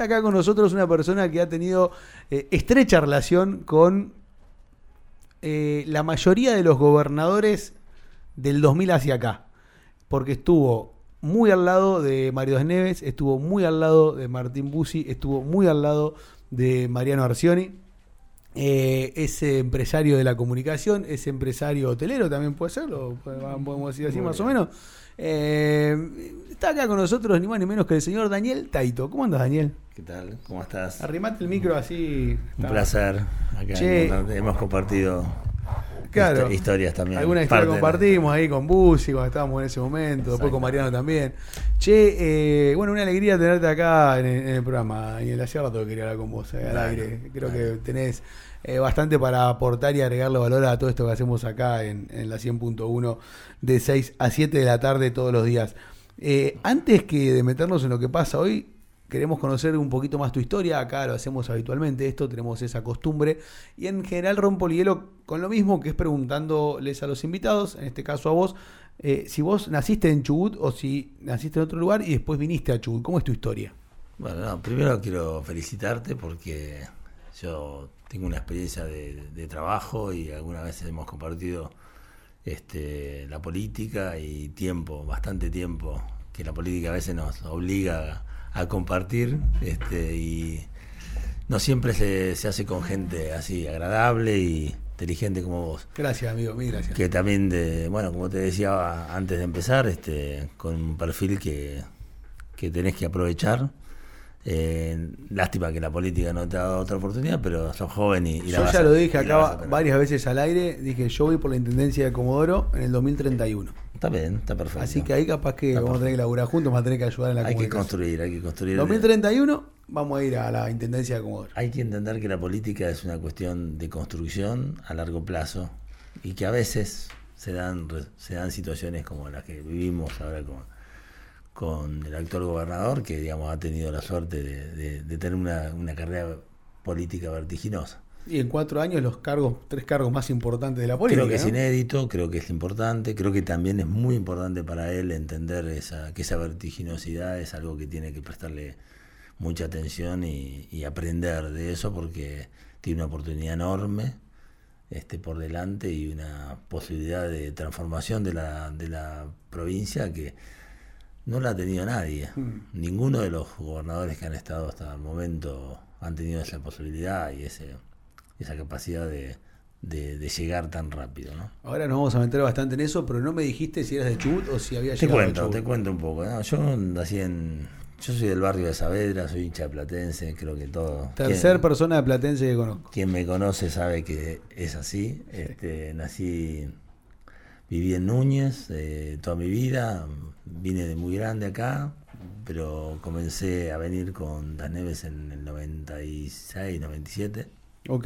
Está acá con nosotros una persona que ha tenido estrecha relación con la mayoría de los gobernadores del 2000 hacia acá, porque estuvo muy al lado de Mario Das Neves, estuvo muy al lado de Martín Bussi, estuvo muy al lado de Mariano Arcioni. Es empresario de la comunicación, es empresario hotelero, también puede serlo, podemos decir así más o menos. Está acá con nosotros ni más ni menos que el señor Daniel Taito. ¿Cómo andas, Daniel? ¿Qué tal? ¿Cómo estás? Arrimate el micro así. Un placer. Acá hemos compartido historias también. Alguna historia compartimos ahí con Bussi cuando estábamos en ese momento, después con Mariano también. Bueno, una alegría tenerte acá en el programa. Y en la sierra todo quería hablar con vos al aire. Creo que tenés bastante para aportar y agregarle valor a todo esto que hacemos acá en la 100.1 de 6 a 7 de la tarde todos los días. Antes que de meternos en lo que pasa hoy, queremos conocer un poquito más tu historia. Acá lo hacemos habitualmente esto, tenemos esa costumbre. Y en general rompo el hielo con lo mismo, que es preguntándoles a los invitados, en este caso a vos, si vos naciste en Chubut o si naciste en otro lugar y después viniste a Chubut. ¿Cómo es tu historia? Bueno, primero quiero felicitarte porque yo tengo una experiencia de trabajo y algunas veces hemos compartido la política y bastante tiempo, que la política a veces nos obliga a compartir, y no siempre se hace con gente así agradable y inteligente como vos. Gracias, amigo, mil gracias. Que también, como te decía antes de empezar, con un perfil que tenés que aprovechar. Lástima que la política no te ha dado otra oportunidad, pero sos joven y yo ya lo dije acá varias veces al aire. Dije, yo voy por la intendencia de Comodoro en el 2031. Está bien, está perfecto. Así que ahí capaz que vamos a tener que laburar juntos, vamos a tener que ayudar en la comunicación. Hay que construir. 2031 vamos a ir a la intendencia de Comodoro. Hay que entender que la política es una cuestión de construcción a largo plazo y que a veces se dan situaciones como las que vivimos ahora con el actual gobernador, que digamos ha tenido la suerte de tener una carrera política vertiginosa. Y en 4 años los 3 cargos más importantes de la política. Creo que es ¿no? inédito, creo que es importante, creo que también es muy importante para él entender que esa vertiginosidad es algo que tiene que prestarle mucha atención y aprender de eso, porque tiene una oportunidad enorme por delante y una posibilidad de transformación de la provincia que no la ha tenido nadie. Ninguno de los gobernadores que han estado hasta el momento han tenido esa posibilidad y esa capacidad de llegar tan rápido, ¿no? Ahora nos vamos a meter bastante en eso, pero no me dijiste si eras de Chubut o si había llegado a Chubut. Te cuento un poco, ¿no? Yo soy del barrio de Saavedra, soy hincha platense, creo que todo. Tercer persona de platense que conozco. Quien me conoce sabe que es así. Viví en Núñez toda mi vida, vine de muy grande acá, pero comencé a venir con Das Neves en el 96, 97. Ok.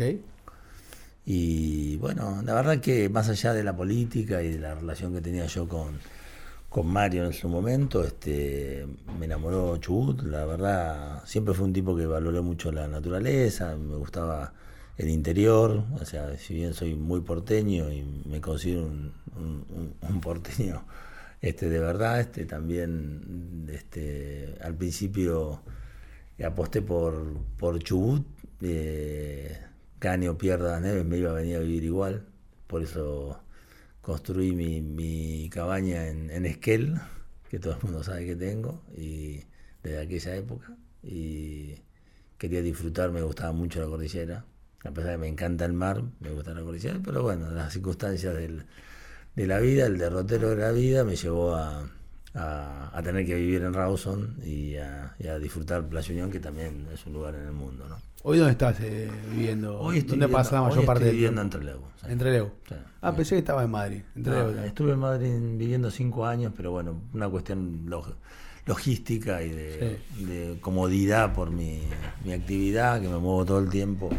Y bueno, la verdad que más allá de la política y de la relación que tenía yo con Mario en su momento, me enamoró Chubut. La verdad, siempre fue un tipo que valoró mucho la naturaleza, me gustaba el interior, o sea, si bien soy muy porteño y me considero un porteño de verdad, también al principio aposté por Chubut, gane o pierda Das Neves, me iba a venir a vivir igual, por eso construí mi cabaña en Esquel, que todo el mundo sabe que tengo, y desde aquella época, y quería disfrutar, me gustaba mucho la cordillera. A pesar de que me encanta el mar, me gusta la cordillera, pero bueno, las circunstancias de la vida, el derrotero de la vida, me llevó a tener que vivir en Rawson y a disfrutar Playa Unión, que también es un lugar en el mundo, ¿no? ¿Hoy dónde estás viviendo? ¿Dónde pasa la mayor parte del tiempo? Viviendo en Trelew. ¿Sí? En Trelew. Sí. Pensé que estaba en Madrid. Estuve en Madrid viviendo 5 años, pero bueno, una cuestión logística y de comodidad por mi actividad, que me muevo todo el tiempo.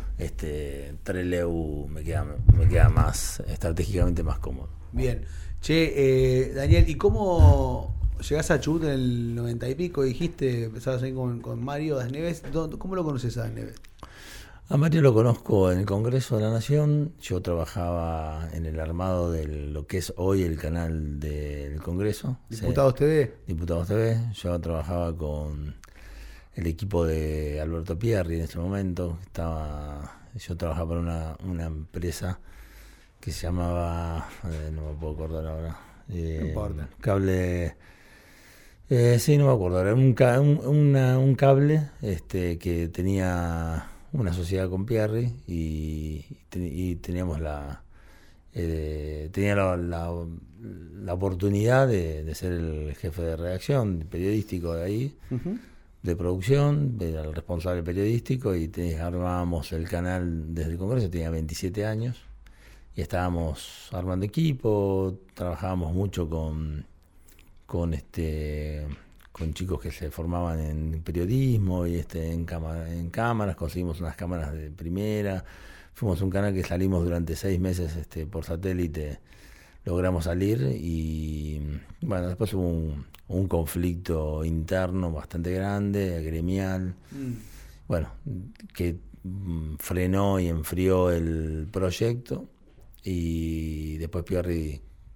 Trelew me queda más estratégicamente más cómodo. Bien. Daniel, ¿y cómo llegás a Chubut en el 90 y pico? Dijiste, empezabas ahí con Mario Das Neves. ¿Cómo lo conoces a Das Neves? A Mario lo conozco en el Congreso de la Nación. Yo trabajaba en el armado de lo que es hoy el canal del Congreso. ¿Diputados TV? Diputados TV. Yo trabajaba con el equipo de Alberto Pierri en ese momento. Yo trabajaba para una empresa que se llamaba, no me puedo acordar ahora, No importa. Cable, sí, no me acuerdo, era un cable que tenía una sociedad con Pierri y teníamos tenía la oportunidad de ser el jefe de redacción periodístico de ahí, Ujú. de producción, era el responsable periodístico y armábamos el canal desde el Congreso, tenía 27 años y estábamos armando equipo, trabajábamos mucho con chicos que se formaban en periodismo y en cámaras, conseguimos unas cámaras de primera, fuimos un canal que salimos durante 6 meses por satélite, logramos salir y bueno, después hubo un conflicto interno bastante grande, gremial, bueno, que frenó y enfrió el proyecto y después Pierri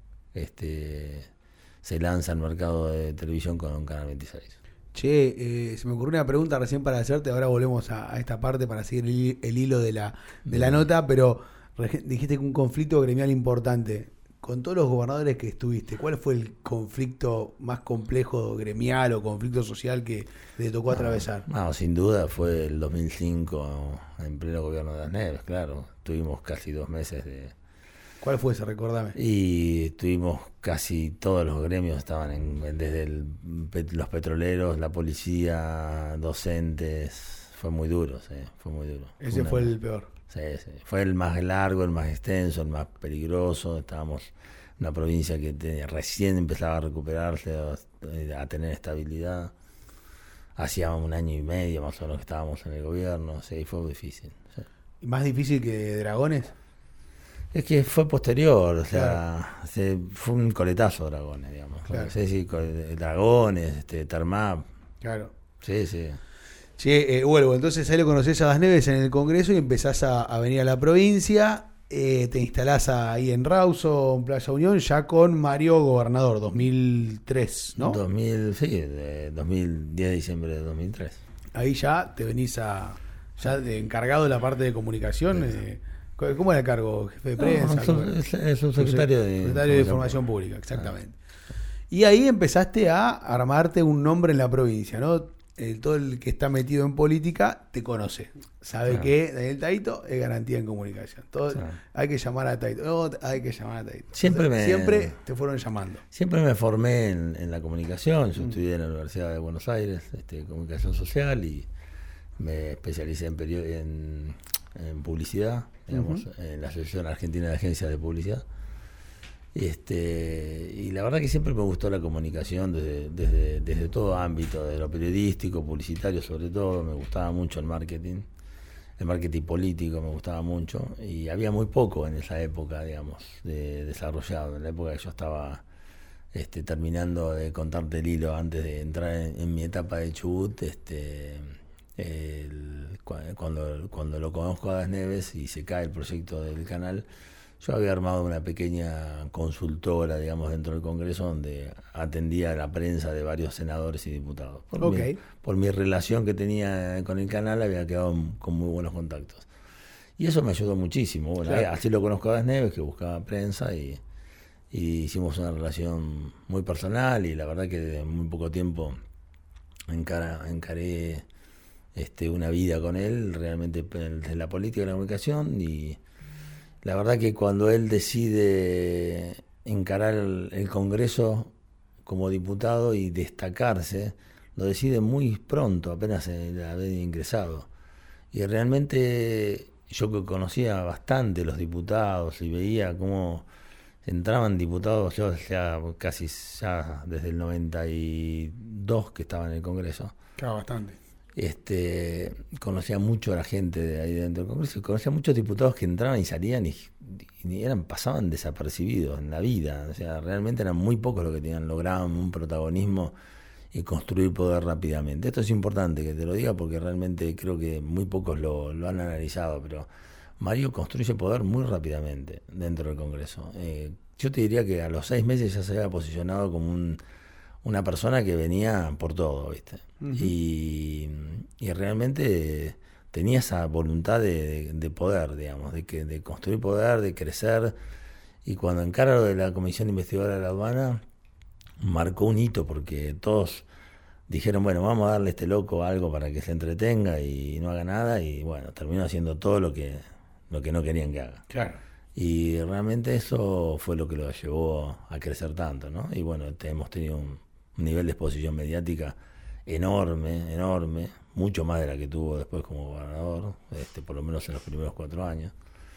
se lanza al mercado de televisión con Canal 26. Che, se me ocurrió una pregunta recién para hacerte, ahora volvemos a esta parte para seguir el hilo de la nota, pero dijiste que un conflicto gremial importante. Con todos los gobernadores que estuviste, ¿cuál fue el conflicto más complejo gremial o conflicto social que le tocó atravesar? No, sin duda fue el 2005, en pleno gobierno de las Neves, claro. Tuvimos casi 2 meses de... ¿Cuál fue ese? Recordame. Y tuvimos casi todos los gremios, estaban desde los petroleros, la policía, docentes, fue muy duro, sí, fue muy duro. Ese fue el peor. Sí, sí. Fue el más largo, el más extenso, el más peligroso. Estábamos en una provincia que recién empezaba a recuperarse, a tener estabilidad. Hacía 1 año y medio más o menos que estábamos en el gobierno, sí, fue difícil. Sí. ¿Y más difícil que Dragones? Es que fue posterior, o sea, claro. Fue un coletazo Dragones, digamos. Claro. Sí, sí, Dragones, Termap. Claro. Sí, sí. Che, vuelvo, entonces ahí lo conocés a Das Neves en el Congreso y empezás a venir a la provincia, te instalás ahí en Rawson, en Playa Unión, ya con Mario Gobernador, 2003, ¿no? 10 de diciembre de 2003. Ahí ya te venís ya de encargado de la parte de comunicación. ¿Cómo era el cargo? ¿Jefe de prensa? Es un secretario de Información Pública, exactamente. Y ahí empezaste a armarte un nombre en la provincia, ¿no? Todo el que está metido en política te conoce. Sabe que Daniel Taito es garantía en comunicación. Hay que llamar a Taito. No, hay que llamar a Taito. Siempre te fueron llamando. Siempre me formé en la comunicación. Yo estudié en la Universidad de Buenos Aires, comunicación social, y me especialicé en publicidad, digamos, en la Asociación Argentina de Agencias de Publicidad. Y la verdad que siempre me gustó la comunicación desde todo ámbito, de lo periodístico, publicitario sobre todo. Me gustaba mucho el marketing político me gustaba mucho, y había muy poco en esa época, digamos, desarrollado. En la época que yo estaba terminando de contarte el hilo antes de entrar en mi etapa de Chubut, cuando lo conozco a Das Neves y se cae el proyecto del canal, yo había armado una pequeña consultora, digamos, dentro del Congreso, donde atendía a la prensa de varios senadores y diputados. Por mi relación que tenía con el canal, había quedado con muy buenos contactos. Y eso me ayudó muchísimo. Bueno, claro. Así lo conozco a Das Neves, que buscaba prensa, y hicimos una relación muy personal, y la verdad que de muy poco tiempo encaré una vida con él, realmente en la política y la comunicación. Y la verdad que cuando él decide encarar el Congreso como diputado y destacarse, lo decide muy pronto, apenas haber ingresado. Y realmente yo que conocía bastante los diputados y veía cómo entraban diputados, yo casi desde el 92 que estaba en el Congreso. Claro, bastante. Conocía mucho a la gente de ahí dentro del Congreso, y conocía muchos diputados que entraban y salían y pasaban desapercibidos en la vida. O sea, realmente eran muy pocos los que lograban un protagonismo y construir poder rápidamente. Esto es importante que te lo diga, porque realmente creo que muy pocos lo han analizado, pero Mario construye poder muy rápidamente dentro del Congreso. Yo te diría que a los 6 meses ya se había posicionado como una persona que venía por todo, ¿viste? Ujú. Y realmente tenía esa voluntad de poder, digamos, de construir poder, de crecer. Y cuando encara lo de la Comisión Investigadora de La Habana, marcó un hito, porque todos dijeron, bueno, vamos a darle a este loco algo para que se entretenga y no haga nada, y bueno, terminó haciendo todo lo que no querían que haga. Claro. Y realmente eso fue lo que lo llevó a crecer tanto, ¿no? Y bueno, hemos tenido un nivel de exposición mediática enorme, mucho más de la que tuvo después como gobernador, por lo menos en los primeros 4 años.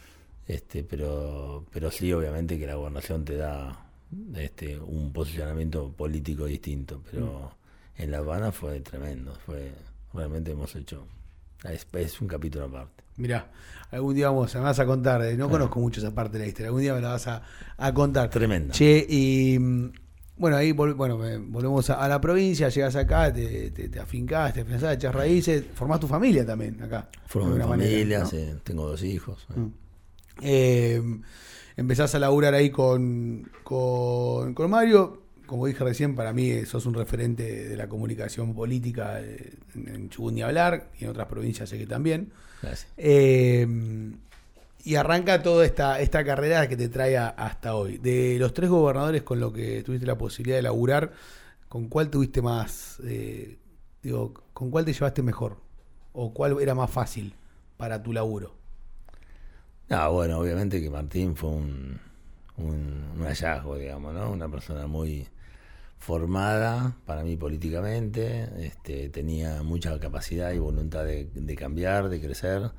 Pero sí, obviamente que la gobernación te da un posicionamiento político distinto, pero en La Habana fue tremendo, realmente hemos hecho, es un capítulo aparte. Mirá, algún día me vas a contar, no conozco mucho esa parte de la historia, algún día me la vas a contar. Tremenda. Che, y bueno, ahí volvemos a la provincia, llegas acá, te afincás, te afianzás, echás raíces, formás tu familia también acá. Formó mi familia, ¿no? Sí, tengo 2 hijos. Empezás a laburar ahí con Mario. Como dije recién, para mí sos un referente de la comunicación política en Chubut ni hablar, y en otras provincias sé que también. Gracias. Y arranca toda esta carrera que te trae hasta hoy. De los 3 gobernadores con los que tuviste la posibilidad de laburar, ¿con cuál tuviste más, con cuál te llevaste mejor? ¿O cuál era más fácil para tu laburo? Bueno, obviamente que Martín fue un hallazgo, digamos, ¿no? Una persona muy formada para mí políticamente, tenía mucha capacidad y voluntad de cambiar, de crecer,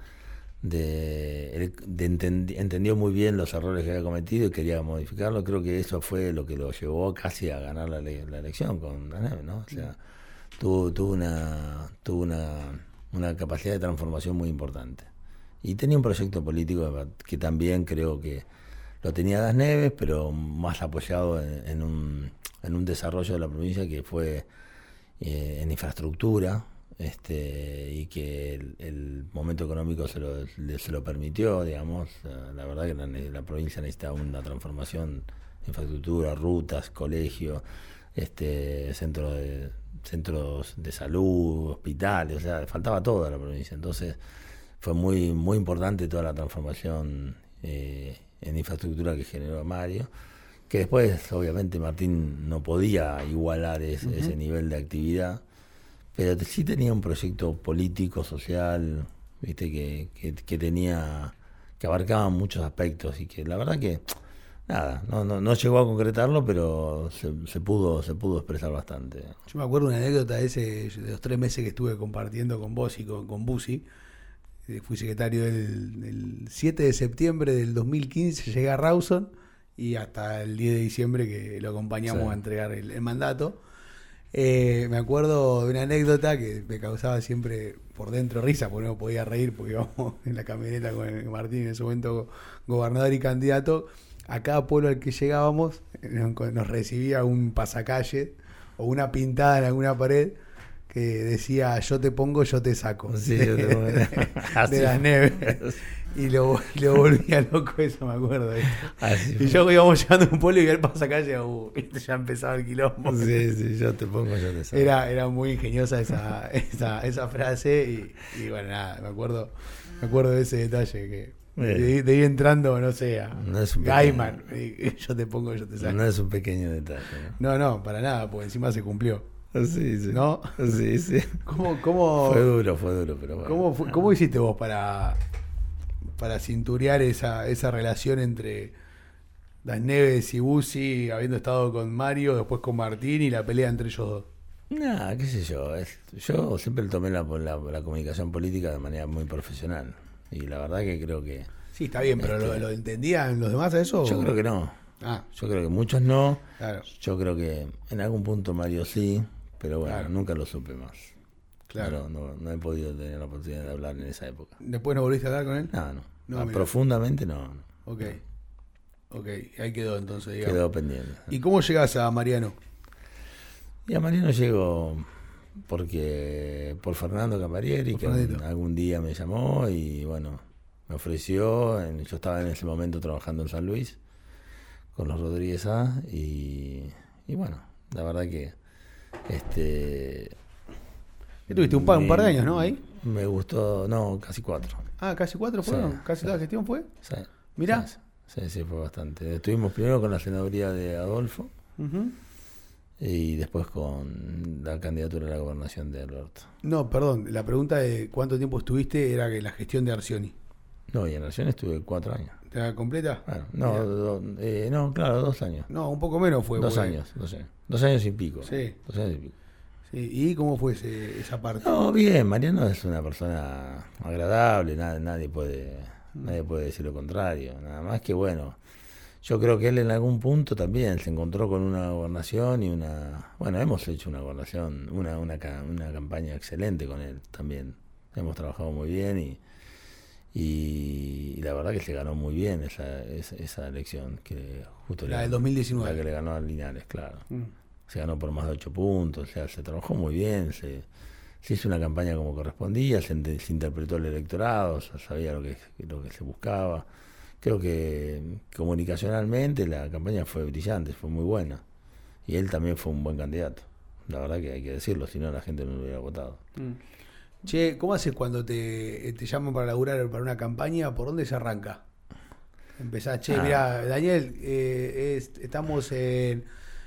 entendió muy bien los errores que había cometido y quería modificarlo. Creo que eso fue lo que lo llevó casi a ganar la elección con Daneve, ¿no? O sea, tuvo una capacidad de transformación muy importante. Y tenía un proyecto político que también creo que lo tenía Das Neves, pero más apoyado en un desarrollo de la provincia que fue en infraestructura, y que el momento económico se lo permitió, digamos. La verdad que la provincia necesitaba una transformación, infraestructura, rutas, colegios, centros de salud, hospitales, o sea, faltaba todo a la provincia. Entonces fue muy, muy importante toda la transformación en infraestructura que generó Mario, que después obviamente Martín no podía igualar ese nivel de actividad, pero sí tenía un proyecto político, social, viste, que tenía, que abarcaba muchos aspectos, y que la verdad que nada, no llegó a concretarlo, pero se pudo expresar bastante. Yo me acuerdo una anécdota de los 3 meses que estuve compartiendo con vos y con Busi. Fui secretario del 7 de septiembre del 2015, llegué a Rawson, y hasta el 10 de diciembre que lo acompañamos a entregar el mandato. Me acuerdo de una anécdota que me causaba siempre por dentro risa, porque no podía reír, porque íbamos en la camioneta con Martín, en ese momento gobernador y candidato. A cada pueblo al que llegábamos nos recibía un pasacalle o una pintada en alguna pared que decía: yo te pongo, yo te saco. Sí, yo te pongo. De las neves. Y lo volvía loco, eso me acuerdo. Así y yo íbamos llegando a un pueblo y el pasacalle, ya empezaba el quilombo. Sí, yo te pongo, yo te saco. Era muy ingeniosa esa frase, y bueno, nada, me acuerdo de ese detalle que de ir entrando, no sé, a Gaiman, yo te pongo, yo te saco. No es un pequeño detalle, ¿no? No, para nada, porque encima se cumplió. Sí. ¿No? Sí. ¿Cómo, fue duro, pero bueno. ¿Cómo hiciste vos para cinturear esa relación entre Das Neves y Busi, habiendo estado con Mario, después con Martín, y la pelea entre ellos dos? Nada, qué sé yo. Yo siempre tomé la comunicación política de manera muy profesional. Y la verdad que creo que... Sí, está bien, pero ¿lo entendían los demás a eso? Yo creo que no. Yo creo que muchos no. Claro. Yo creo que en algún punto Mario sí, pero bueno, claro, nunca lo supe más. Claro. No he podido tener la oportunidad de hablar en esa época. ¿Después no volviste a hablar con él? No, profundamente no. Ok, ahí quedó entonces, digamos. Quedó pendiente. ¿Y cómo llegás a Mariano? Y a Mariano llego por Fernando Camarieri, que algún día me llamó y bueno, me ofreció. Yo estaba en ese momento trabajando en San Luis con los Rodríguez A, y bueno, la verdad que ¿Qué tuviste? Un par de años, ¿no? Ahí. Me gustó, no, casi 4. Ah, casi 4 fueron. Sí, ¿Casi toda la gestión fue? Sí. Mirá. Sí, fue bastante. Estuvimos primero con la senaduría de Adolfo. Uh-huh. Y después con la candidatura a la gobernación de Alberto. No, perdón, la pregunta de cuánto tiempo estuviste era que la gestión de Arcioni. No, y en Arcioni estuve 4 años. ¿Te la completa? Bueno, no, claro, 2 años. No, un poco menos fue. 2 años, 2 años y pico. Sí. 2 años y pico. Sí. ¿Y cómo fue esa parte? No, bien, Mariano es una persona agradable, nadie puede decir lo contrario. Nada más que bueno, yo creo que él en algún punto también se encontró con una gobernación y hemos hecho una gobernación, una campaña excelente con él también. Hemos trabajado muy bien y la verdad que se ganó muy bien esa elección, que justo la del 2019. La que le ganó a Linares, claro. Se ganó por más de 8 puntos, o sea, se trabajó muy bien, se hizo una campaña como correspondía, se interpretó el electorado, se sabía lo que se buscaba. Creo que comunicacionalmente la campaña fue brillante, fue muy buena. Y él también fue un buen candidato. La verdad que hay que decirlo, si no la gente no lo hubiera votado. Che, ¿cómo haces cuando te llaman para laburar para una campaña? ¿Por dónde se arranca? Empezás, mirá, Daniel, estamos en...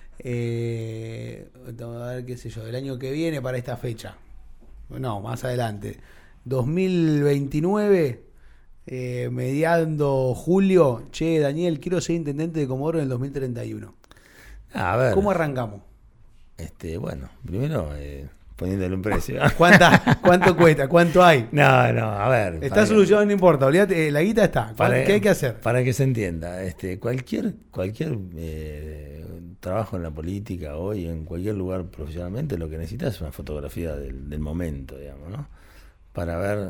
a ver, qué sé yo, el año que viene para esta fecha. No, más adelante. 2029... mediando julio, Daniel, quiero ser intendente de Comodoro en el 2031. A ver. ¿Cómo arrancamos? Bueno, primero poniéndole un precio. ¿Cuánto cuesta? ¿Cuánto hay? No, a ver. Está solucionado, no importa, olvídate, la guita está. ¿Qué hay que hacer? Para que se entienda, cualquier trabajo en la política hoy, en cualquier lugar profesionalmente, lo que necesitas es una fotografía del momento, digamos, ¿no? Para ver,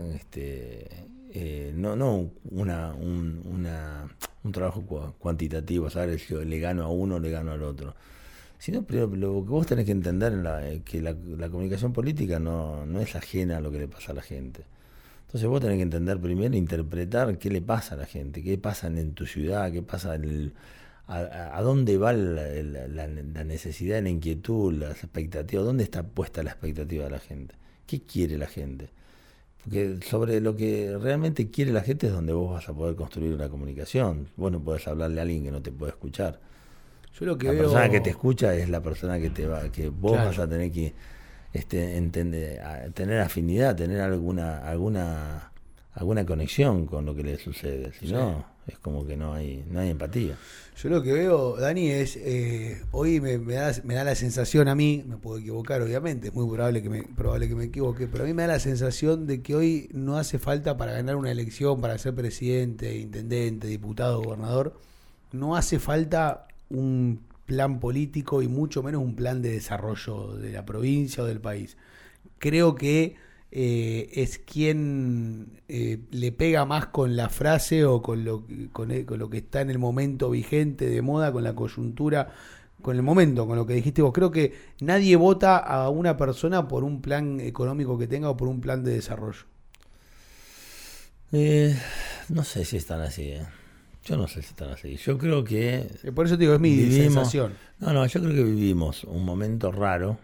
no un trabajo cuantitativo, saber si le gano a uno o le gano al otro, sino pero lo que vos tenés que entender que la comunicación política no es ajena a lo que le pasa a la gente. Entonces vos tenés que entender primero, interpretar qué le pasa a la gente, qué pasa en tu ciudad, qué pasa a dónde va la necesidad, la inquietud, las expectativas, dónde está puesta la expectativa de la gente, qué quiere la gente. Porque sobre lo que realmente quiere la gente es donde vos vas a poder construir una comunicación. Vos no podés hablarle a alguien que no te puede escuchar. Yo lo que la veo... persona que te escucha es la persona que vos claro. vas a tener que entender, tener afinidad, tener alguna conexión con lo que le sucede. Si no, es como que no hay empatía. Yo lo que veo, Dani, es hoy me da la sensación a mí, me puedo equivocar obviamente, es muy probable que me equivoque, pero a mí me da la sensación de que hoy no hace falta para ganar una elección, para ser presidente, intendente, diputado, gobernador, no hace falta un plan político y mucho menos un plan de desarrollo de la provincia o del país. Creo que es quien le pega más con la frase o con lo que está en el momento vigente, de moda, con la coyuntura, con el momento, con lo que dijiste vos. Creo que nadie vota a una persona por un plan económico que tenga o por un plan de desarrollo. No sé si están así, Yo no sé si están así. Yo creo que... Por eso te digo, es mi sensación. No, yo creo que vivimos un momento raro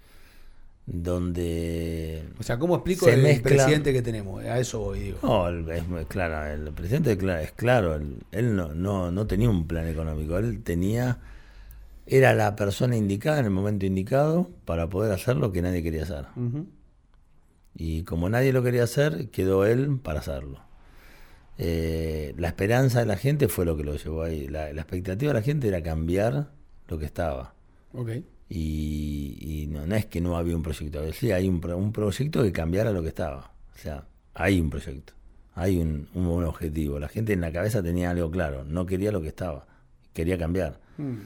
donde... O sea, ¿cómo explico el presidente que tenemos? A eso voy, digo. No, es claro, el presidente es claro, él no tenía un plan económico, era la persona indicada en el momento indicado para poder hacer lo que nadie quería hacer. Uh-huh. Y como nadie lo quería hacer, quedó él para hacerlo. La esperanza de la gente fue lo que lo llevó ahí. La expectativa de la gente era cambiar lo que estaba. Okay. Y no es que no había un proyecto, sí, hay un proyecto que cambiara lo que estaba. O sea, hay un proyecto, hay un objetivo. La gente en la cabeza tenía algo claro, no quería lo que estaba, quería cambiar.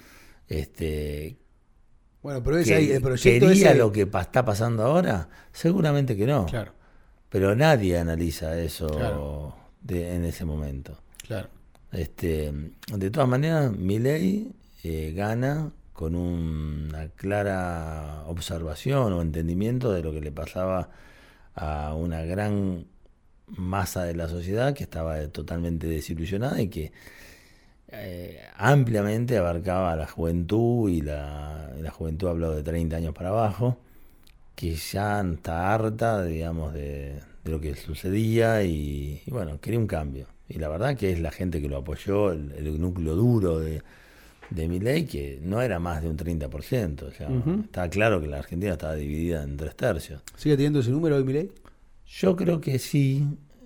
Bueno, pero el proyecto ¿quería lo que está pasando ahora? Seguramente que no. Claro. Pero nadie analiza eso, claro, en ese momento. Claro. De todas maneras, Milei gana con una clara observación o entendimiento de lo que le pasaba a una gran masa de la sociedad que estaba totalmente desilusionada y que ampliamente abarcaba a la juventud, y la juventud habló de 30 años para abajo, que ya está harta, digamos, de lo que sucedía, y bueno, quería un cambio. Y la verdad que es la gente que lo apoyó, el núcleo duro de Milei, que no era más de un 30%. O sea, estaba claro que la Argentina estaba dividida en 3/3. ¿Sigue teniendo ese número hoy Milei? Yo creo que sí,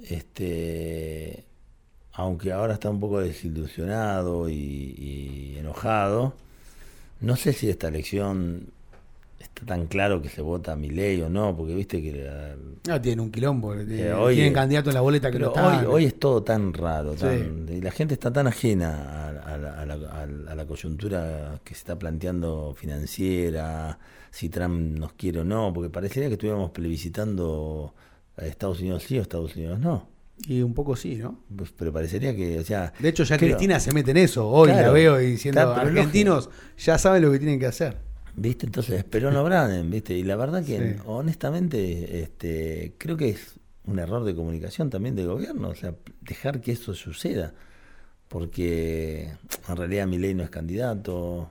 aunque ahora está un poco desilusionado y enojado. No sé si esta elección está tan claro que se vota a Milei o no, porque viste que Tiene un quilombo. hoy Tienen candidato en la boleta que no está. Hoy es todo tan raro, Sí. y la gente está tan ajena a la coyuntura que se está planteando financiera, si Trump nos quiere o no, porque parecería que estuviéramos plebiscitando a Estados Unidos sí o Estados Unidos no. Y un poco sí, ¿no? Pues, pero parecería que, o sea, de hecho ya creo, Cristina se mete en eso. Hoy claro, la veo diciendo, claro, argentinos ya saben lo que tienen que hacer. ¿Viste? Entonces, Perón O'Brien, ¿viste? Y la verdad que, Sí. honestamente, creo que es un error de comunicación también del gobierno, o sea, dejar que eso suceda, porque en realidad Milei no es candidato,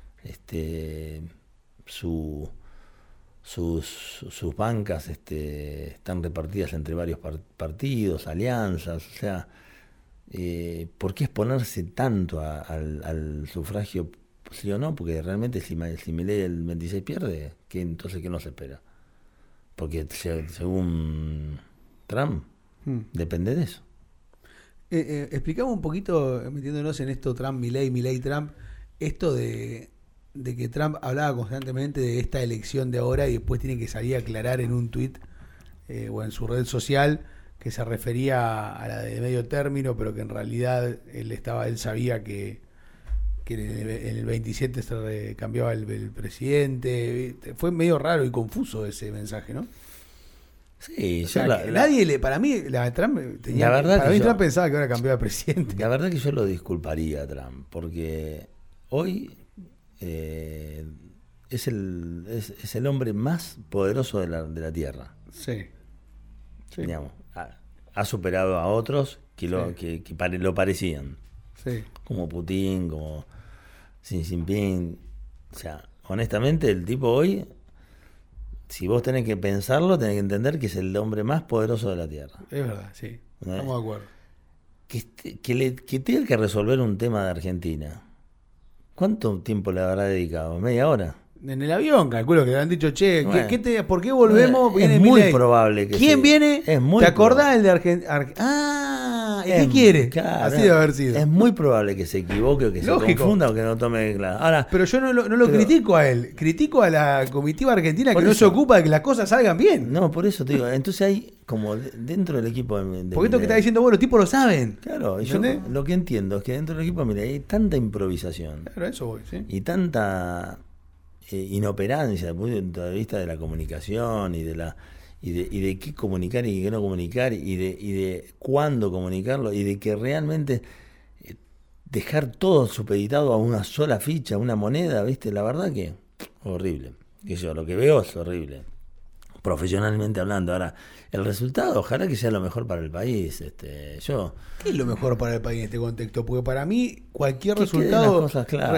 sus bancas están repartidas entre varios partidos, alianzas, o sea, ¿por qué exponerse tanto al sufragio, sí o no? Porque realmente si Milei el 26 pierde, entonces ¿qué nos espera? Porque según Trump, depende de eso. Explicamos un poquito, metiéndonos en esto Trump, Milei, Trump, esto de que Trump hablaba constantemente de esta elección de ahora y después tiene que salir a aclarar en un tuit o en su red social que se refería a la de medio término, pero que en realidad él sabía que en el 27 se cambiaba el presidente. Fue medio raro y confuso ese mensaje, ¿no? Sí, o sea, para mí, Trump tenía, la verdad para que mí Trump pensaba que ahora cambiaba de presidente. La verdad que yo lo disculparía a Trump, porque hoy es el hombre más poderoso de la Tierra. Sí. Digamos, ha superado a otros que lo parecían. Sí. Como Putin, como Xi Jinping. O sea, honestamente, el tipo hoy, si vos tenés que pensarlo, tenés que entender que es el hombre más poderoso de la Tierra. Es verdad, sí. Estamos de acuerdo. Que tenga que resolver un tema de Argentina. ¿Cuánto tiempo le habrá dedicado? ¿Media hora? En el avión, calculo que le han dicho, che, bueno, ¿por qué volvemos? Es muy probable que ¿Quién viene? Es muy ¿Te acordás el de Argentina? ¿Y qué quiere? Claro, así debe haber sido. Es muy probable que se equivoque o que se confunda o que no tome claro. Ahora, pero yo no lo critico a él, critico a la comitiva argentina que no se ocupa de que las cosas salgan bien. No, por eso te digo, entonces hay como dentro del equipo porque esto que está diciendo vos, los tipos lo saben. Claro, yo lo que entiendo es que dentro del equipo, mira, hay tanta improvisación. Claro, eso voy, sí. Y tanta inoperancia desde el punto de vista de la comunicación y de qué comunicar y qué no comunicar y de cuándo comunicarlo y de que realmente dejar todo supeditado a una sola ficha, una moneda, ¿viste? La verdad que horrible. Que yo lo que veo es horrible, profesionalmente hablando. Ahora, el resultado, ojalá que sea lo mejor para el país. ¿Qué es lo mejor para el país en este contexto? Porque para mí cualquier resultado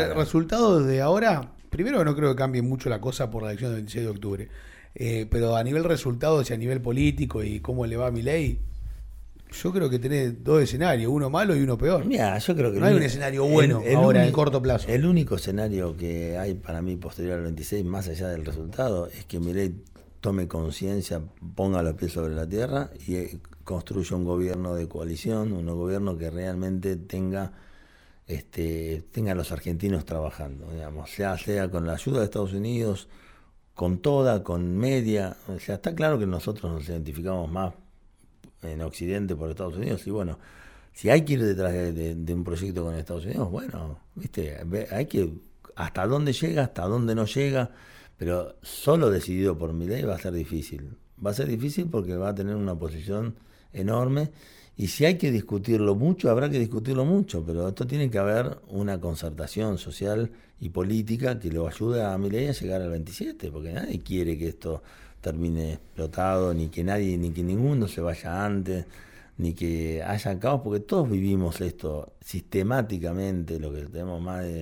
de ahora, primero no creo que cambie mucho la cosa por la elección del 26 de octubre. Pero a nivel resultados y a nivel político y cómo le va a Milei, yo creo que tenés dos escenarios, uno malo y uno peor. Mira, yo creo que no hay un escenario bueno ahora en corto plazo. El único escenario que hay para mí posterior al 26, más allá del resultado, es que Milei tome conciencia, ponga los pies sobre la tierra y construya un gobierno de coalición, un gobierno que realmente tenga a los argentinos trabajando, digamos, sea con la ayuda de Estados Unidos, con media. O sea, está claro que nosotros nos identificamos más en Occidente por Estados Unidos, y bueno, si hay que ir detrás de un proyecto con Estados Unidos, bueno, viste, hay que hasta dónde llega, hasta dónde no llega, pero solo decidido por Milei va a ser difícil. Va a ser difícil porque va a tener una posición enorme, y si hay que discutirlo mucho, habrá que discutirlo mucho, pero esto tiene que haber una concertación social y política que lo ayude a Milei a llegar al 27, porque nadie quiere que esto termine explotado, ni que ninguno se vaya antes, ni que haya caos, porque todos vivimos esto sistemáticamente, lo que tenemos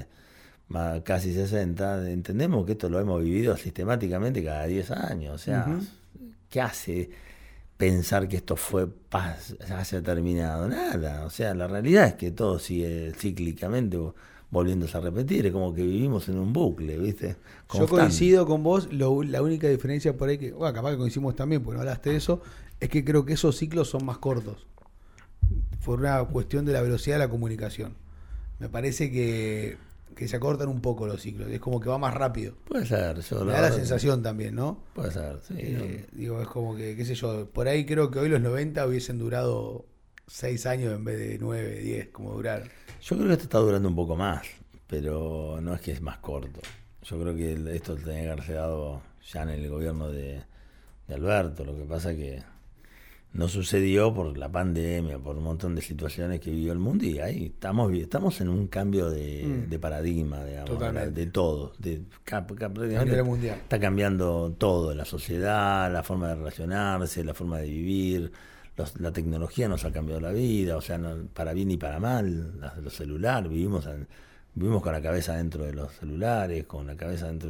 casi 60, entendemos que esto lo hemos vivido sistemáticamente cada 10 años. O sea, ¿qué hace pensar que esto haya terminado? Nada. O sea, la realidad es que todo sigue cíclicamente volviéndose a repetir. Es como que vivimos en un bucle, ¿viste? Constante. Yo coincido con vos. La única diferencia por ahí, que capaz que coincidimos también, porque no hablaste de eso, es que creo que esos ciclos son más cortos. Por una cuestión de la velocidad de la comunicación. Me parece que se acortan un poco los ciclos. Es como que va más rápido. Puede ser. Me da la sensación también, ¿no? Puede ser, sí. Digo, es como que, qué sé yo, por ahí creo que hoy los 90 hubiesen durado 6 años en vez de 9, 10, como durar. Yo creo que esto está durando un poco más, pero no es que es más corto. Yo creo que esto tenía que haberse dado ya en el gobierno de Alberto. Lo que pasa es que no sucedió por la pandemia, por un montón de situaciones que vivió el mundo, y ahí estamos en un cambio de paradigma, digamos. Totalmente. De todo, prácticamente mundial. Está cambiando todo, la sociedad, la forma de relacionarse, la forma de vivir, la tecnología nos ha cambiado la vida, o sea, para bien y para mal. Los celulares, vivimos con la cabeza dentro de los celulares, con la cabeza dentro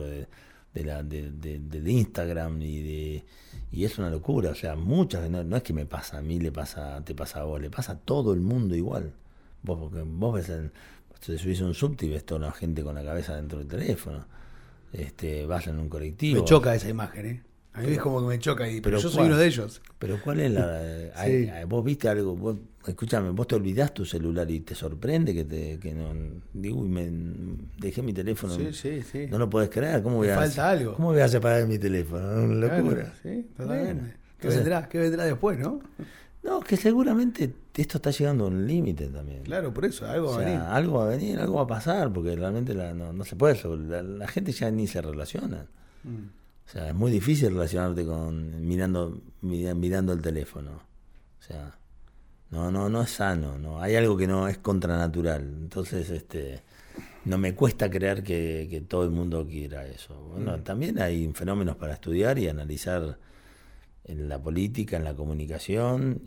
del Instagram, y es una locura. O sea, no es que me pasa a mí, te pasa a vos, le pasa a todo el mundo igual. Porque vos ves te subís a un subte y ves toda la gente con la cabeza dentro del teléfono. Vas en un colectivo. Me choca esa imagen, a mí es como que me choca, pero yo soy uno de ellos. Pero ¿cuál es sí. Vos viste algo, escúchame, vos te olvidás tu celular y te sorprende que no, digo, dejé mi teléfono. Sí. No lo podés creer. ¿Cómo voy falta algo. ¿Cómo voy a separar mi teléfono? Una locura. Claro, sí, totalmente. Bueno, ¿Qué vendrá después, no? No, que seguramente esto está llegando a un límite también. Claro, por eso, algo va a venir. Algo va a venir, algo va a pasar, porque realmente no se puede, la gente ya ni se relaciona. O sea, es muy difícil relacionarte mirando el teléfono. O sea, no es sano, no. Hay algo que no es contranatural. Entonces, no me cuesta creer que todo el mundo quiera eso. Bueno, también hay fenómenos para estudiar y analizar en la política, en la comunicación,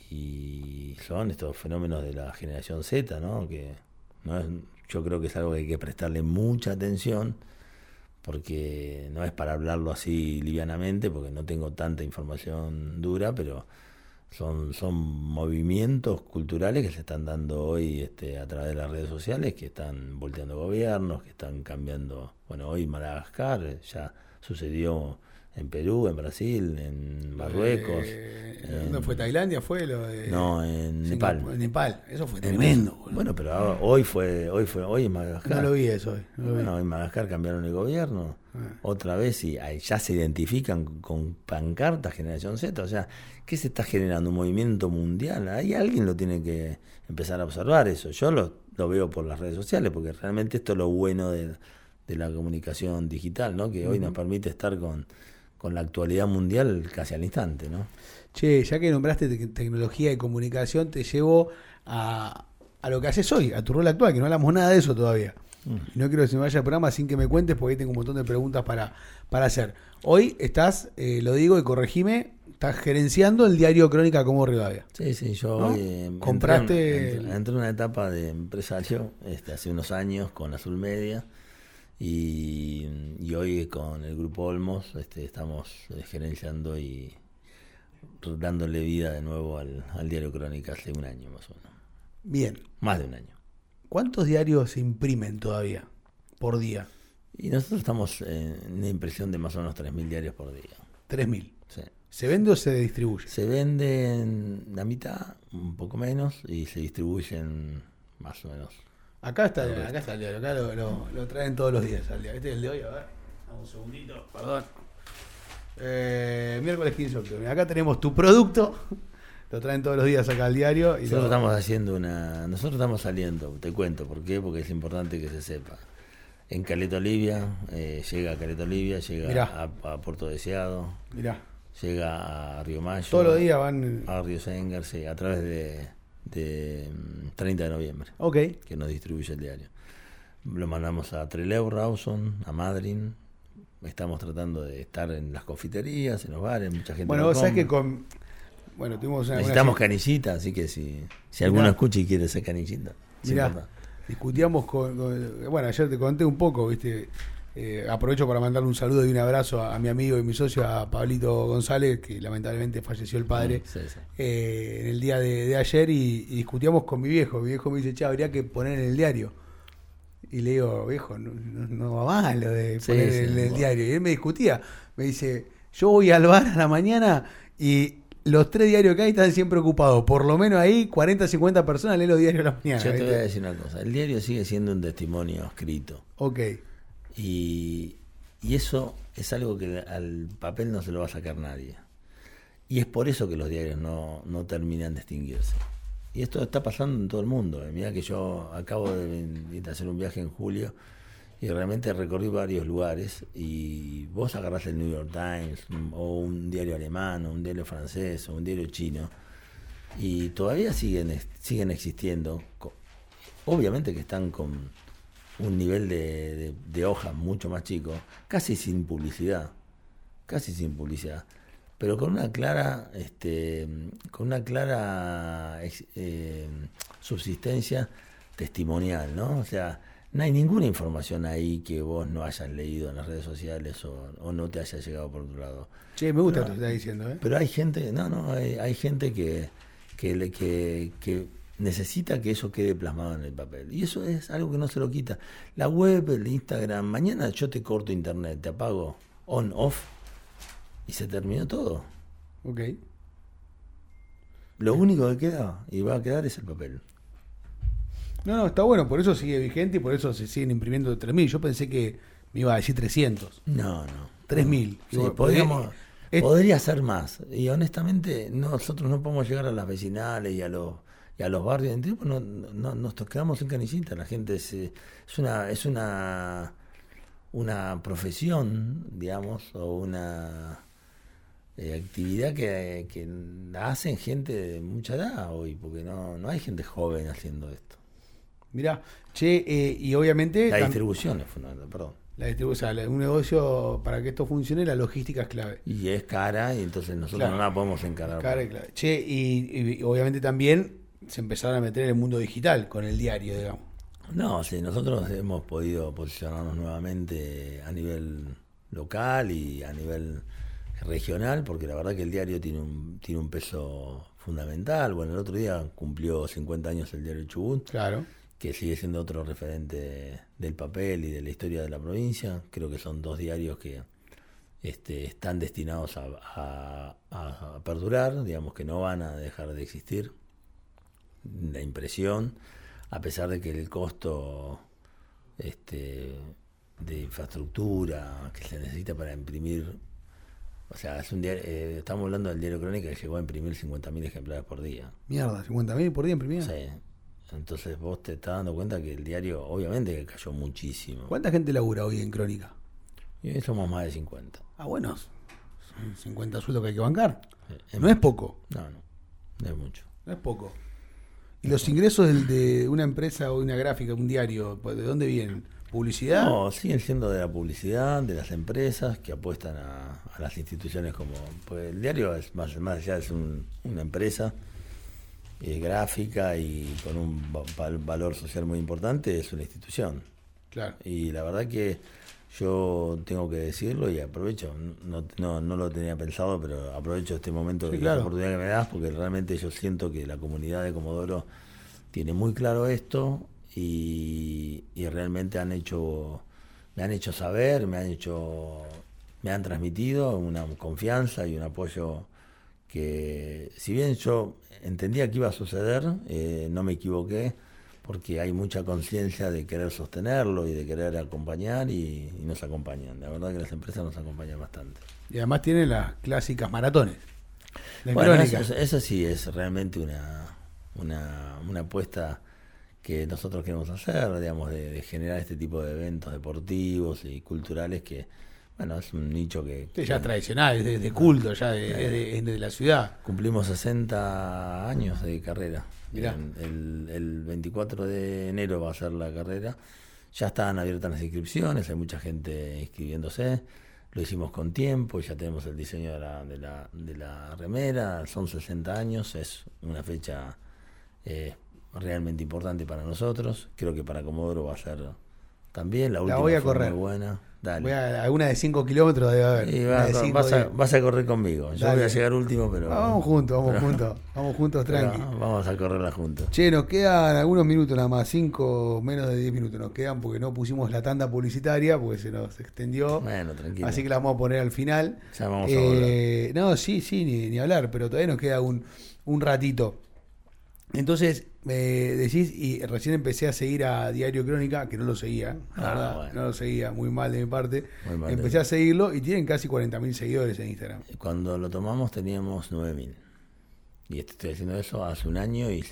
y son estos fenómenos de la generación Z, ¿no? Que yo creo que es algo que hay que prestarle mucha atención, porque no es para hablarlo así livianamente, porque no tengo tanta información dura, pero son movimientos culturales que se están dando hoy a través de las redes sociales, que están volteando gobiernos, que están cambiando. Bueno, hoy Madagascar ya sucedió en Perú, en Brasil, en Marruecos. ¿Dónde fue? ¿Tailandia fue? No, en Nepal. En Nepal, eso fue tremendo. Bueno, pero hoy en Madagascar. No lo vi eso hoy. Bueno, en Madagascar cambiaron el gobierno otra vez, y ya se identifican con pancartas Generación Z. O sea, ¿qué se está generando? Un movimiento mundial. Ahí alguien lo tiene que empezar a observar eso. Yo lo veo por las redes sociales, porque realmente esto es lo bueno de la comunicación digital, ¿no? Que hoy nos permite estar con la actualidad mundial casi al instante, ¿no? Che, ya que nombraste tecnología y comunicación, te llevo a lo que haces hoy, a tu rol actual, que no hablamos nada de eso todavía. Y no quiero que se me vaya el programa sin que me cuentes, porque ahí tengo un montón de preguntas para hacer. Hoy estás, lo digo y corregime, estás gerenciando el diario Crónica Como Rivadavia. Sí, yo ¿no? hoy compraste... entré en una etapa de empresario hace unos años con Azul Media. Y hoy con el Grupo Olmos estamos gerenciando y dándole vida de nuevo al diario Crónica hace un año más o menos. Bien. Más de un año. ¿Cuántos diarios se imprimen todavía por día? Y nosotros estamos en una impresión de más o menos 3.000 diarios por día. 3.000. Sí. ¿Se vende o se distribuye? Se venden la mitad, un poco menos, y se distribuyen más o menos. Acá está el diario, acá lo traen todos los días al día. Este es el de hoy, a ver, dame un segundito, perdón. Miércoles 15 de octubre. Acá tenemos tu producto, lo traen todos los días acá al diario. Y nosotros estamos saliendo, te cuento por qué, porque es importante que se sepa. En Caleta Olivia, llega a Caleta Olivia, llega a Puerto Deseado, llega a Río Mayo. Todos los días van a Río Senger, sí, a través de 30 de noviembre, que nos distribuye el diario. Lo mandamos a Trelew, Rawson, a Madryn. Estamos tratando de estar en las confiterías, en los bares, mucha gente. Bueno, vos sabés que bueno, tuvimos necesitamos canillita, así que si alguno escucha y quiere ser canillita. Mirá, discutíamos bueno, ayer te conté un poco, ¿viste? Aprovecho para mandarle un saludo y un abrazo a mi amigo y mi socio, a Pablito González, que lamentablemente falleció el padre en el día de ayer, y discutíamos con mi viejo. Mi viejo me dice, che, habría que poner en el diario. Y le digo, viejo, no va más lo de poner en el diario. Y él me discutía, me dice, yo voy al bar a la mañana y los 3 diarios que hay están siempre ocupados. Por lo menos ahí 40, 50 personas leen los diarios a la mañana. Yo te voy a decir una cosa, el diario sigue siendo un testimonio escrito. Ok. Y eso es algo que al papel no se lo va a sacar nadie. Y es por eso que los diarios no terminan de extinguirse. Y esto está pasando en todo el mundo. Mirá que yo acabo de hacer un viaje en julio y realmente recorrí varios lugares, y vos agarrás el New York Times o un diario alemán o un diario francés o un diario chino y todavía siguen existiendo. Obviamente que están con un nivel de hojas mucho más chico, casi sin publicidad, pero con una clara subsistencia testimonial, ¿no? O sea, no hay ninguna información ahí que vos no hayas leído en las redes sociales o no te haya llegado por otro lado. Che, me gusta lo que estás diciendo, ¿eh? Pero hay gente, hay gente que necesita que eso quede plasmado en el papel. Y eso es algo que no se lo quita. La web, el Instagram, mañana yo te corto internet, te apago on, off, y se terminó todo. Ok. Lo único que queda y va a quedar es el papel. No, está bueno, por eso sigue vigente y por eso se siguen imprimiendo 3.000. Yo pensé que me iba a decir 300. No. 3.000. Sí, podría ser más. Y honestamente, nosotros no podemos llegar a las vecinales y a los barrios. Nos quedamos en canillita. La gente es una profesión, digamos, o una actividad que la hacen gente de mucha edad hoy, porque no hay gente joven haciendo esto. Mirá, y obviamente... La distribución es fundamental, perdón. La distribución, un negocio, para que esto funcione, la logística es clave. Y es cara, y entonces nosotros no la podemos encargar. Cara y clave. Y obviamente también se empezaron a meter en el mundo digital, con el diario, digamos. No, sí, nosotros hemos podido posicionarnos nuevamente a nivel local y a nivel regional, porque la verdad que el diario tiene un peso fundamental. Bueno, el otro día cumplió 50 años el diario Chubut. Claro. Que sigue siendo otro referente del papel y de la historia de la provincia. Creo que son 2 diarios que están destinados a perdurar, digamos que no van a dejar de existir. La impresión, a pesar de que el costo de infraestructura que se necesita para imprimir, o sea, es un diario, estamos hablando del diario Crónica, que llegó a imprimir 50.000 ejemplares por día. Mierda, 50.000 por día imprimía. Sí. Entonces vos te estás dando cuenta que el diario obviamente que cayó muchísimo. ¿Cuánta gente labura hoy en Crónica? Y hoy somos más de 50. Ah, bueno, son 50 sueldos que hay que bancar. No es poco. No es mucho. No es poco. ¿Y los ingresos de una empresa o una gráfica, un diario, de dónde vienen? ¿Publicidad? No, siguen siendo de la publicidad, de las empresas que apuestan a las instituciones como... Pues el diario es más allá, es una empresa gráfica y con un valor social muy importante, es una institución. Claro. Y la verdad que yo tengo que decirlo y aprovecho, no lo tenía pensado, pero aprovecho este momento, sí, la oportunidad que me das, porque realmente yo siento que la comunidad de Comodoro tiene muy claro esto y realmente me han hecho saber, me han transmitido una confianza y un apoyo que, si bien yo entendía que iba a suceder, no me equivoqué, porque hay mucha conciencia de querer sostenerlo y de querer acompañar y nos acompañan. La verdad que las empresas nos acompañan bastante. Y además tienen las clásicas maratones. Bueno, eso sí es realmente una apuesta que nosotros queremos hacer, digamos, de generar este tipo de eventos deportivos y culturales que, bueno, es un nicho que ya es tradicional, es de culto, ya de la ciudad. Cumplimos 60 años de carrera. Mirá. El 24 de enero va a ser la carrera. Ya están abiertas las inscripciones, hay mucha gente inscribiéndose. lo hicimos con tiempo, ya tenemos el diseño de la remera, son 60 años, es una fecha realmente importante para nosotros, creo que para Comodoro va a ser también, la última voy a fue correr. muy buena. Dale. Alguna de 5 kilómetros debe haber. Sí, vas a correr conmigo. Yo voy a llegar último, pero... Vamos juntos, tranqui. Vamos a correrla juntos. Che, nos quedan algunos minutos nada más, menos de 10 minutos nos quedan porque no pusimos la tanda publicitaria porque se nos extendió. Bueno, tranquilo. Así que la vamos a poner al final. Ya vamos a volver. No, sí, ni hablar, pero todavía nos queda un ratito. Entonces, decís, y recién empecé a seguir a Diario Crónica, que no lo seguía, la verdad, bueno. no lo seguía, muy mal de mi parte. Mal Empecé a seguirlo y tienen casi 40.000 seguidores en Instagram. Cuando lo tomamos teníamos 9.000. Y estoy haciendo eso hace un año y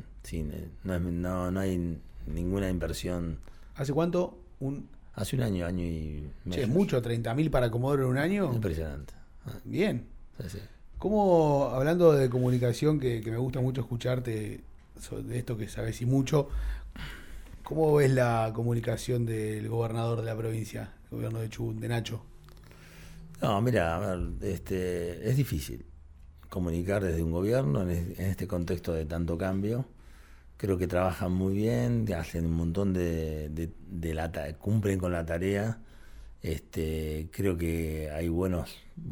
no hay ninguna inversión. ¿Hace cuánto? Hace un año y medio. Che, ¿es mucho? ¿30.000 para Comodoro en un año? Impresionante. Bien. Sí. ¿Cómo, hablando de comunicación, que me gusta mucho escucharte de esto que sabes y mucho, cómo ves la comunicación del gobernador de la provincia, el gobierno de Chubut, de Nacho? No, mira, a ver, es difícil comunicar desde un gobierno en este contexto de tanto cambio. Creo que trabajan muy bien, hacen un montón cumplen con la tarea. Creo que hay buenos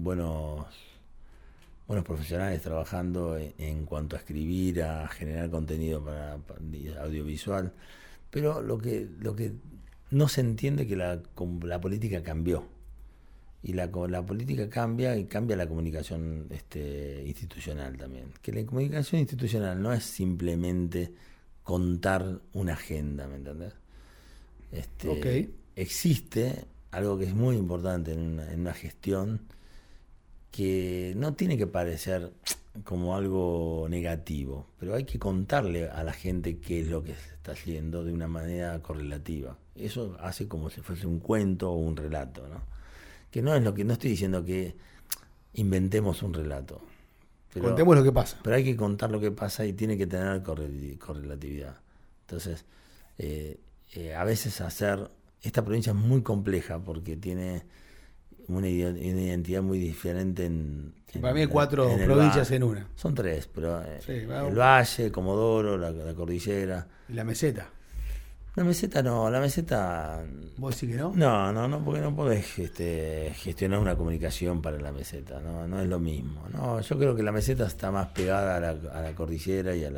profesionales trabajando en cuanto a escribir, a generar contenido para audiovisual, pero lo que no se entiende es que la política cambió, y la política cambia y cambia la comunicación institucional también, que la comunicación institucional no es simplemente contar una agenda, ¿me entendés? Okay. Existe algo que es muy importante en una gestión, que no tiene que parecer como algo negativo, pero hay que contarle a la gente qué es lo que se está haciendo de una manera correlativa. Eso hace como si fuese un cuento o un relato, ¿no? Que no estoy diciendo que inventemos un relato. Contemos lo que pasa. Pero hay que contar lo que pasa y tiene que tener correlatividad. Entonces, a veces esta provincia es muy compleja porque tiene una identidad muy diferente para mí hay 4 provincias en una. Son 3, pero sí, el Valle, Comodoro, la Cordillera. ¿Y la meseta? La meseta... ¿Vos decís que no? No, porque no podés gestionar una comunicación para la meseta, no es lo mismo. No, yo creo que la meseta está más pegada a la cordillera y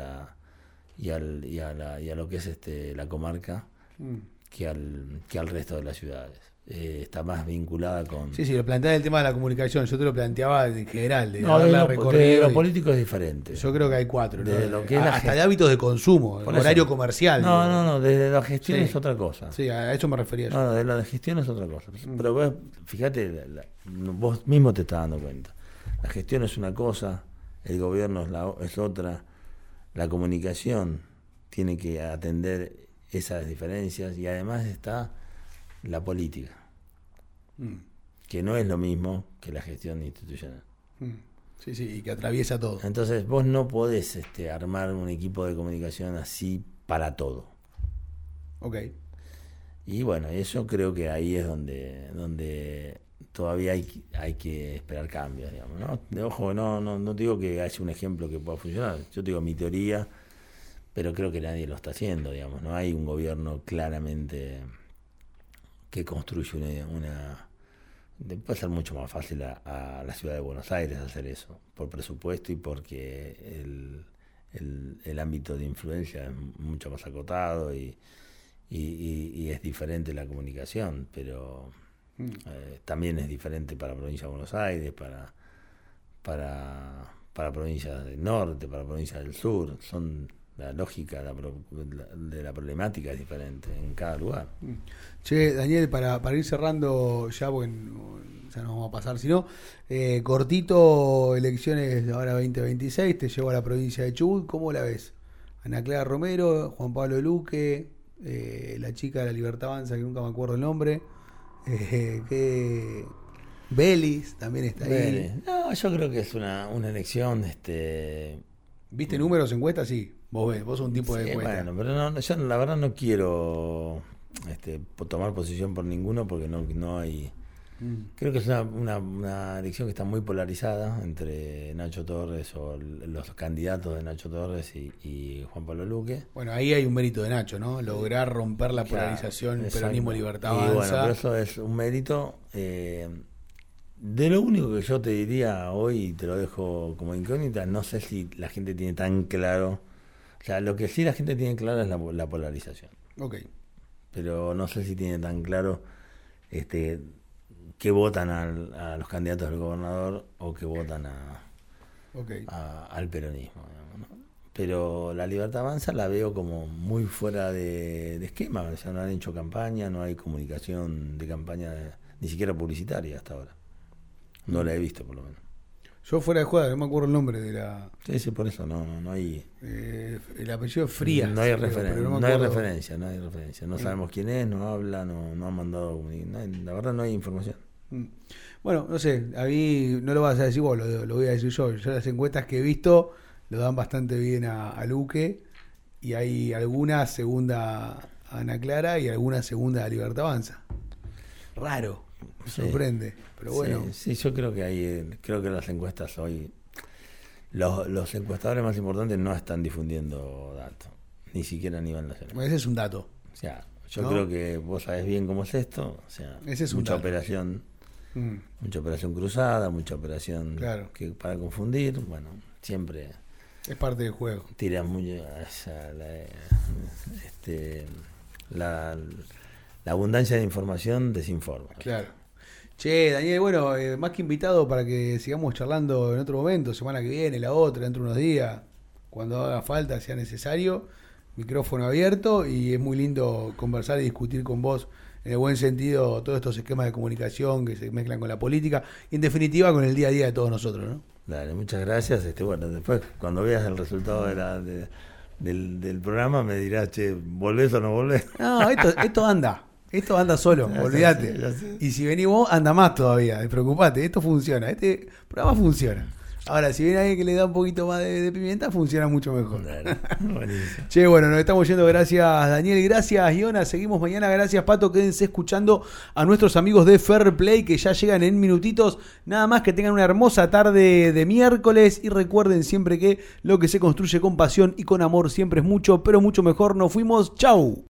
a lo que es la comarca que al resto de las ciudades. Está más vinculada con... Sí, lo planteaba el tema de la comunicación, yo te lo planteaba en general, de lo político es diferente. Yo creo que hay 4, de ¿no? lo que es hasta de hábitos de consumo, horario comercial. No, desde la gestión es otra cosa. Sí, a eso me refería yo. No, de la gestión es otra cosa. Pero vos, fíjate, vos mismo te estás dando cuenta. La gestión es una cosa, el gobierno es otra, la comunicación tiene que atender esas diferencias y además está la política, que no es lo mismo que la gestión institucional. Sí, y que atraviesa todo. Entonces vos no podés armar un equipo de comunicación así para todo. Ok. Y bueno, eso creo que ahí es donde todavía hay que esperar cambios, digamos, ¿no? De ojo, no digo que haya un ejemplo que pueda funcionar. Yo te digo mi teoría, pero creo que nadie lo está haciendo, digamos. No hay un gobierno claramente que construye una puede ser mucho más fácil a la ciudad de Buenos Aires hacer eso, por presupuesto y porque el ámbito de influencia es mucho más acotado y es diferente la comunicación, pero también es diferente para la provincia de Buenos Aires, para provincias del norte, para provincias del sur. La lógica de la problemática es diferente en cada lugar. Che, Daniel, para ir cerrando ya, porque ya nos vamos a pasar, si no, cortito, elecciones de ahora 2026, te llevo a la provincia de Chubut, ¿cómo la ves? Ana Clara Romero, Juan Pablo Luque, la chica de la Libertad Avanza, que nunca me acuerdo el nombre, Vélez también está ahí. No, yo creo que es una elección... ¿Viste números, encuestas? Sí, vos sos un tipo de encuesta. Bueno, pero yo la verdad no quiero tomar posición por ninguno porque no hay Creo que es una elección que está muy polarizada entre Nacho Torres o los candidatos de Nacho Torres y Juan Pablo Luque. Bueno, ahí hay un mérito de Nacho, ¿no? Lograr romper la polarización, peronismo, libertad, avanza. Y bueno, pero eso es un mérito. De lo único que yo te diría hoy, y te lo dejo como incógnita, no sé si la gente tiene tan claro. O sea, lo que sí la gente tiene claro es la polarización. Ok. Pero no sé si tiene tan claro que votan a los candidatos del gobernador o que votan al peronismo, digamos, ¿no? Pero la Libertad Avanza la veo como muy fuera de esquema. O sea, no han hecho campaña, no hay comunicación de campaña, ni siquiera publicitaria hasta ahora. No la he visto, por lo menos. Yo fuera de juego, no me acuerdo el nombre de la... Sí, por eso no hay... el apellido es Frías. No hay pero referencia. No sabemos quién es, no habla, no han mandado... la verdad no hay información. Bueno, no sé, a mí no lo vas a decir vos, lo voy a decir yo. Yo las encuestas que he visto lo dan bastante bien a Luque, y hay alguna segunda a Ana Clara y alguna segunda a Libertad Avanza. Raro, me sorprende, pero bueno. Sí, yo creo creo que las encuestas hoy, los encuestadores más importantes no están difundiendo datos, ni siquiera a nivel nacional. Ese es un dato. O sea, yo creo que vos sabés bien cómo es esto, o sea, ese es mucha operación. Mucha operación cruzada, mucha operación que para confundir, bueno, siempre es parte del juego. Tira mucho la abundancia de información desinforma. Claro. Che, Daniel, bueno, más que invitado para que sigamos charlando en otro momento, semana que viene, la otra, dentro de unos días, cuando haga falta, sea necesario, micrófono abierto, y es muy lindo conversar y discutir con vos en el buen sentido todos estos esquemas de comunicación que se mezclan con la política y en definitiva con el día a día de todos nosotros, ¿no? Dale, muchas gracias. Bueno, después cuando veas el resultado del programa me dirás, che, ¿volvés o no volvés? No, esto anda solo, olvídate. Ya sé. Y si venís vos, anda más todavía, despreocupate, esto funciona, este programa funciona. Ahora, si viene alguien que le da un poquito más de pimienta, funciona mucho mejor. Buenísimo. Che, bueno, nos estamos yendo. Gracias, Daniel. Gracias, Iona. Seguimos mañana. Gracias, Pato. Quédense escuchando a nuestros amigos de Fair Play, que ya llegan en minutitos. Nada más, que tengan una hermosa tarde de miércoles. Y recuerden siempre que lo que se construye con pasión y con amor siempre es mucho, pero mucho mejor. Nos fuimos. Chau.